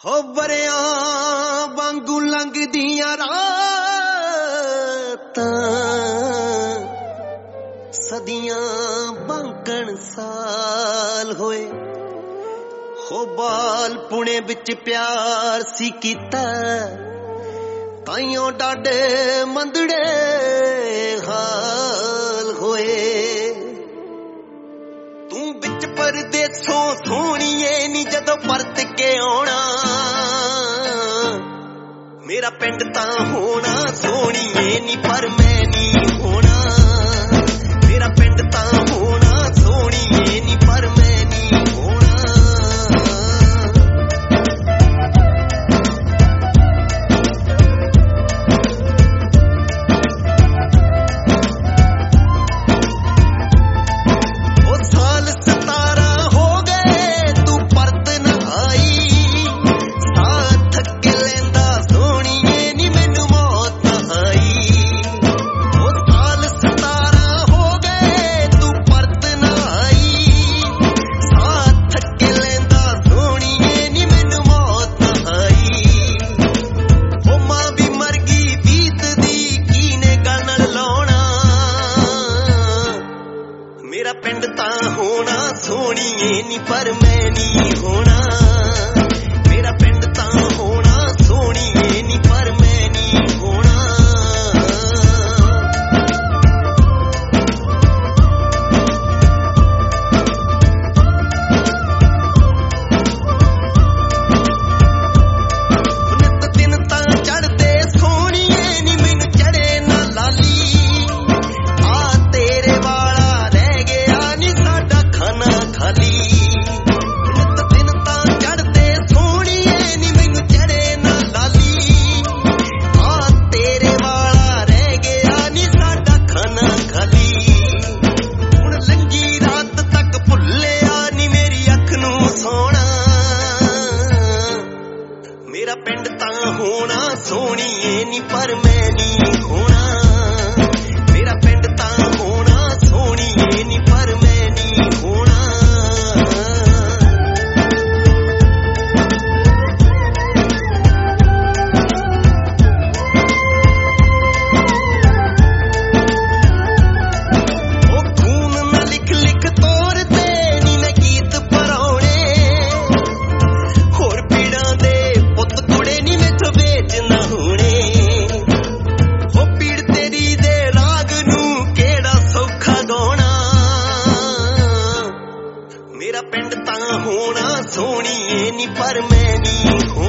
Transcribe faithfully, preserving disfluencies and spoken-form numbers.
ਹੋ ਬਰਿਆਂ ਵਾਂਗੂ ਲੰਘਦੀਆਂ ਰਾਤਾਂ ਸਦੀਆਂ ਬਾਂਕਣ ਸਾਲ ਹੋਏ। ਹੋ ਬਾਲ ਪੁਣੇ ਵਿੱਚ ਪਿਆਰ ਸੀ ਕੀਤਾ ਤਾਈਓ ਡਾਡੇ ਮੰਦੜੇ ਹਾਲ ਹੋਏ। ਤੂੰ ਵਿੱਚ ਪਰਦੇਸੋਂ ਸੋਹਣੀਏ ਨੀ ਜਦੋਂ ਪਰਤ ਕੇ ਆਉਣਾ ਮੇਰਾ ਪਿੰਡ ਤਾਂ ਹੋਣਾ ਸੋਹਣੀਏ ਨੀ ਪਰ ਮੈਂ ਨੀ ਹੋਣਾ। ਮੇਰਾ ਪਿੰਡ ਤਾਂ ਹੋਣਾ ਸੋਹਣੀਏ ਨੀ ਪਰ ਮੈਂ ਨੀ ਹੋਣਾ। ਉਹ ਸਾਲ ਸਤਾਰਾਂ ਹੋ ਗਏ ਤੂੰ ਪਰਤ ਨਾ ਆਈ ਸਾਥ ਥੱਕੇ ਲੈਂਦਾ ਸੋਹਣੀਏ ਨੀ ਮੈਨੂੰ ਮੌਤ ਨਾ ਆਈ। ਉਹ ਸਾਲ ਸਤਾਰਾਂ ਹੋ ਗਏ ਤੂੰ ਪਰਤ ਨਾ ਆਈ ਸਾਥ ਥੱਕੇ ਲੈਂਦਾ ਸੋਹਣੀਏ ਨੀ ਮੈਨੂੰ ਮੌਤ ਨਾ ਆਈ। ਉਹ ਮਾਂ ਵੀ ਮਰ ਗਈ ਬੀਤਦੀ ਕੀਨੇ ਗੱਲ ਨਾਲ ਲਾਉਣਾ ਮੇਰਾ ਪਿੰਡ ਤਾਂ ਹੋਣਾ ਸੋਹਣੀਏ ਨੀ ਪਰ ਮੈਂ ਨੀ ਹੋਣਾ। ਮੇਰਾ ਪਿੰਡ ਤਾਂ ਹੋਣਾ ਸੋਹਣੀਏ ਨੀ ਪਰ ਮੈਂ ਨੀ ਹੋਣਾ। ਨਿੱਤ ਦਿਨ ਤਾਂ ਚੜ੍ਹਦੇ ਸੋਹਣੀਏ ਨੀ ਮੈਨੂੰ ਚੜੇ ਨਾ ਲਾਲੀ ਆ ਤੇਰੇ ਵਾਲਾ ਰਹਿ ਗਿਆ ਨੀ ਸਾਡਾ ਖਾਨਾ ਖਾਲੀ। ਨਿੱਤ ਦਿਨ ਤਾਂ ਚੜ੍ਹਦੇ ਸੋਹਣੀਏ ਨੀ ਮੈਨੂੰ ਚੜੇ ਨਾ ਲਾਲੀ ਆ ਤੇਰੇ ਵਾਲਾ ਰਹਿ ਗਿਆ ਨੀ ਸਾਡਾ ਖਾਨਾ ਖਾਲੀ। ਹੁਣ ਲੰਗੀ ਰਾਤ ਤੱਕ ਭੁੱਲਿਆ ਨੀ ਮੇਰੀ ਅੱਖ ਨੂੰ ਸੋਹਣਾ ਮੇਰਾ ਪਿੰਡ ਤਾਂ ਹੋਣਾ ਸੋਹਣੀਏ ਨੀ ਪਰ ਮੈਂ ਨੀ ਹੋਣਾ। ਮੇਰਾ ਪਿੰਡ ਤਾਂ ਹੋਣਾ ਸੋਹਣੀਏ ਨੀ ਪਰ ਮੈਂ ਨੀ ਹੋਣਾ। ਉਹ ਖੂਨ ਨਾ ਲਿਖ ਲਿਖ ਤੋਰ ਤੇ ਨੀ ਮੈਂ ਗੀਤ ਪਰਾਉਣੇ ਹੋਰ ਪੀੜਾਂ ਦੇ ਪੁੱਤ ਕੁੜੇ ਨੀ ਮੈਥੋਂ ਵੇਚ ਨਾ ਹੋਣੇ। ਉਹ ਪੀੜ ਤੇਰੀ ਦੇ ਰਾਗ ਨੂੰ ਕਿਹੜਾ ਸੌਖਾ ਗਾਉਣਾ ਮੇਰਾ ਪਿੰਡ ਤਾਂ ਹੋਣਾ ਸੋਹਣੀਏ ਨੀ ਪਰ ਮੈਂ ਨੀ ਹੋਣਾ।